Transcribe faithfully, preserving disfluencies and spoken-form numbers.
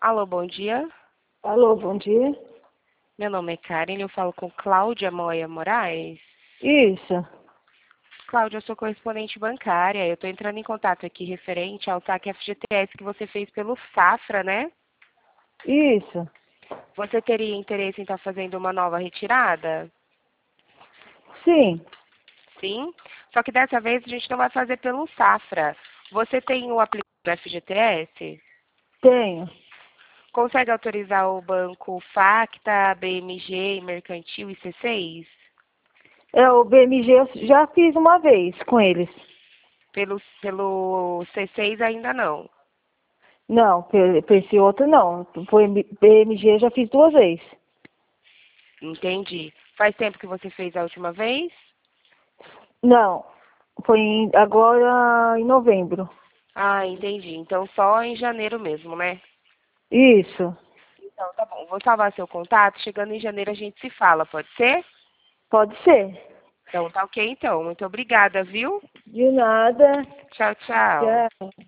Alô, bom dia. Alô, bom dia. Meu nome é Karen, eu falo com Cláudia Moya Moraes. Isso. Cláudia, eu sou correspondente bancária. Eu estou entrando em contato aqui referente ao saque F G T S que você fez pelo Safra, né? Isso. Você teria interesse em estar fazendo uma nova retirada? Sim. Sim. Só que dessa vez a gente não vai fazer pelo Safra. Você tem o aplicativo do F G T S? Tenho. Consegue autorizar o banco Facta, B M G, Mercantil e C seis? É, o B M G eu já fiz uma vez com eles. Pelo, pelo C seis ainda não. Não, por por esse outro não. Por B M G eu já fiz duas vezes. Entendi. Faz tempo que você fez a última vez? Não. Foi em- agora em novembro. Ah, entendi. Então só em janeiro mesmo, né? Isso. Então tá bom. Vou salvar seu contato. Chegando em janeiro a gente se fala, pode ser? Pode ser. Então tá ok então. Muito obrigada, viu? De nada. Tchau, tchau. Tchau.